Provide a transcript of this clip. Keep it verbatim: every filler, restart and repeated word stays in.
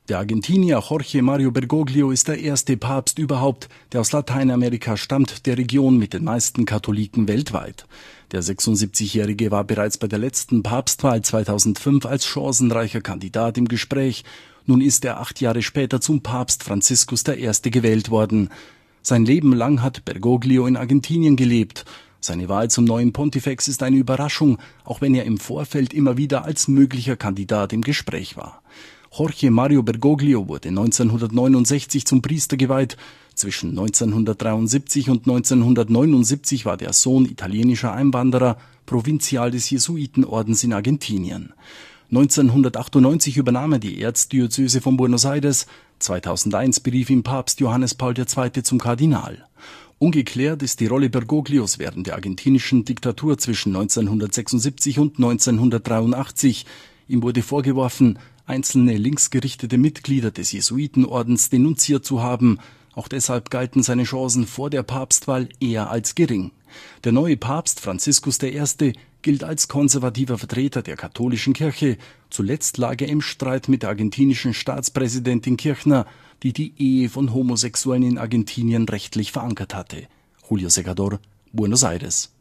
Der Argentinier Jorge Mario Bergoglio ist der erste Papst überhaupt, der aus Lateinamerika stammt, der Region mit den meisten Katholiken weltweit. Der sechsundsiebzigjährige war bereits bei der letzten Papstwahl zweitausendfünf als chancenreicher Kandidat im Gespräch. Nun ist er acht Jahre später zum Papst Franziskus der Erste gewählt worden. Sein Leben lang hat Bergoglio in Argentinien gelebt. Seine Wahl zum neuen Pontifex ist eine Überraschung, auch wenn er im Vorfeld immer wieder als möglicher Kandidat im Gespräch war. Jorge Mario Bergoglio wurde neunzehnhundertneunundsechzig zum Priester geweiht. Zwischen neunzehnhundertdreiundsiebzig und neunzehnhundertneunundsiebzig war der Sohn italienischer Einwanderer Provinzial des Jesuitenordens in Argentinien. neunzehnhundertachtundneunzig übernahm er die Erzdiözese von Buenos Aires. zweitausendeins berief ihn Papst Johannes Paul der Zweite zum Kardinal. Ungeklärt ist die Rolle Bergoglios während der argentinischen Diktatur zwischen neunzehnhundertsechsundsiebzig und neunzehnhundertdreiundachtzig. Ihm wurde vorgeworfen, einzelne linksgerichtete Mitglieder des Jesuitenordens denunziert zu haben. Auch deshalb galten seine Chancen vor der Papstwahl eher als gering. Der neue Papst Franziskus der Erste gilt als konservativer Vertreter der katholischen Kirche. Zuletzt lag er im Streit mit der argentinischen Staatspräsidentin Kirchner, die die Ehe von Homosexuellen in Argentinien rechtlich verankert hatte. Julio Segador, Buenos Aires.